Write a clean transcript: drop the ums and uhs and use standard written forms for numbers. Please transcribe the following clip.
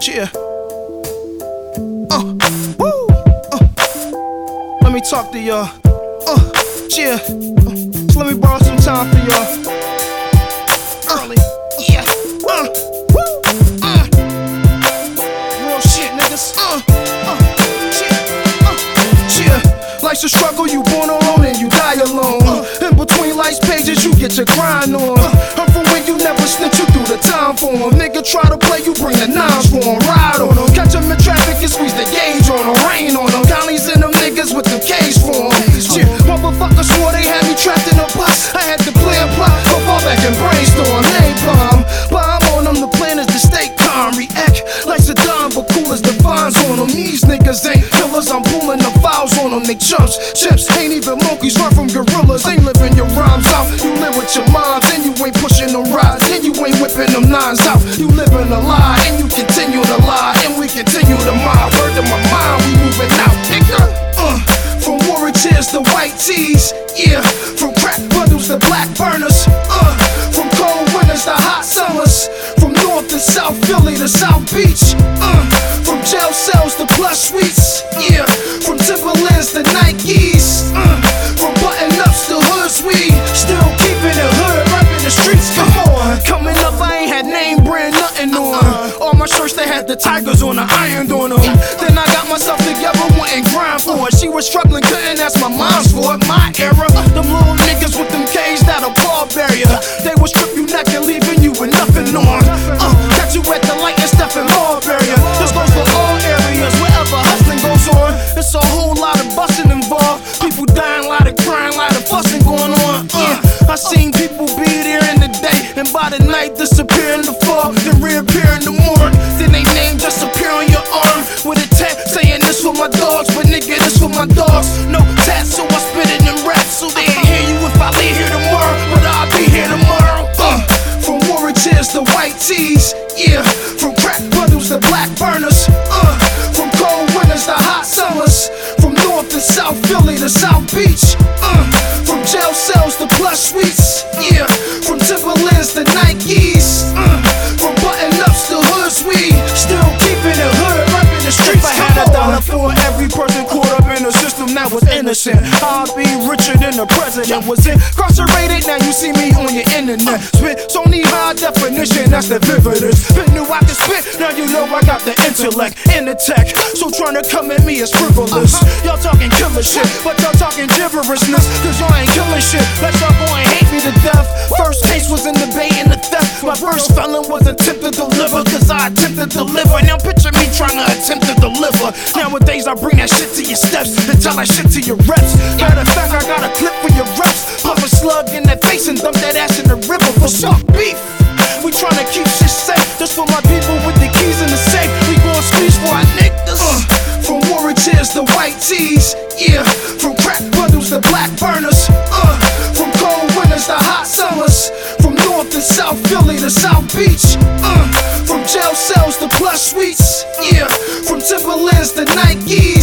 Yeah. Woo. Let me talk to y'all. Yeah. So let me borrow some time for y'all. Early. Yeah. Woo. Real shit, niggas. Yeah. Life's a struggle, you born alone and you die alone. In between life's pages, you get your grind on. I'm from when you never snitch, you do the time for 'em. Nigga try to play, you bring the nines for 'em. Ride on 'em, catch 'em in traffic and squeeze the gauge on 'em. Rain on 'em, Connie's in them niggas with the cage for 'em. Yeah, motherfuckers swore they had me trapped in a box. I had to play a plot, go fall back and brainstorm. Napalm, bomb on them, the plan is to stay calm. React like Saddam, but cool as the vines on 'em. These niggas ain't killers, I'm pulling the files on 'em. They chumps, chimps, ain't even monkeys, run from gorillas. Ain't living your rhymes out, you live with your moms, and you ain't pushing them rides, and you ain't whipping them nines out. You living a lie, and you continue to lie, and we continue to mind. Word to my mind, we moving out, nigga. From warrior tears to white tees, yeah. From crack bundles to black burners, from cold winters to hot summers. From north to south Philly to South Beach, from jail cells to plush suites, yeah. From Timberlands to Nikes, from button ups to hoods, we still keeping it hood, rapping the streets. Come on, coming up I ain't had name brand nothing on. All my shirts they had the tigers on the ironed on them. Then I got myself together, went and grind for it. She was struggling, couldn't ask my mom's for it. My era, them little niggas with them K's that'll ball barrier. They will strip you naked, leaving you with nothing on. Got you at the light and stuff in more barrier. This goes for all areas, wherever hustling goes on. It's a whole lot of busting involved. People dying, lot of crying, lot of fussing going on. I seen people be there in the day, and by the night disappear in the fog, then reappear in the morning. Then they name just appear on your arm with a tag saying this for my dogs, but nigga this for my dogs. No tat, so I spit it in raps, so they ain't hear you if I leave here tomorrow, but I'll be here tomorrow. From warrior tears to white tees, yeah. From crack bundles to black burners, from cold winters to hot summers. From north to south Philly to South Beach, from jail cells to plush suites, yeah. From Timberlands to Nikes, from button ups to hoods, we still keeping it hood, rapping the streets. If I had $1 for every person caught up in the system that was innocent, I'd be richer than the president was incarcerated. Now you see me on your internet, spit Sony high definition, that's the vividest. Been knew I can spit, now you know I got the intellect and the tech. So trying to come at me is frivolous. Y'all talking killer shit, but y'all talking gibberishness, cause y'all ain't killing shit. Let y'all go and hate me to death. First case was in the bay and the theft. My first felon was attempted to deliver, cause I attempted to deliver. Now picture me trying to attempt to deliver. Nowadays I bring that shit to your steps and tell that shit to your reps. Matter of fact, I got a clip for your reps. Pop a slug in that face and dump that ass in the river for some beef. We tryna keep shit safe, just for my people with the keys in the safe. We gon' squeeze for our niggas. From warrior tears to white tees, yeah. From crack bundles to black burners, from cold winters to hot summers. From north to south Philly to South Beach, from jail cells to plush suites, yeah. From Timberlands to Nikes,